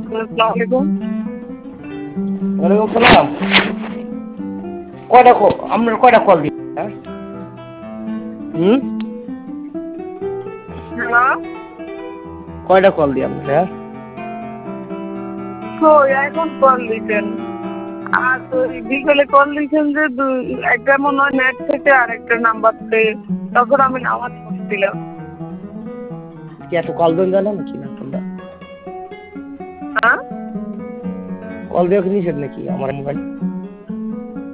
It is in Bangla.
আসসালামু আলাইকুম। ওয়ালাইকুম সালাম। আপনার কয়টা কল দিই? হ্যাঁ? হুম? হ্যালো। কয়টা কল দিই আপনার? হ্যাঁ? কই এখন কল দিছেন? আর ওই বিকেলে কল দিছেন যে একটা মনে হয় নেট থেকে আরেকটা নাম্বার থেকে, তখন আমি নামাজ পড়ছিলাম। কি এত কল দেন জানেন নাকি না আপনারা? হ্যাঁ? কল দেওয়া কি নিষেধ নাকি আমার মোবাইল?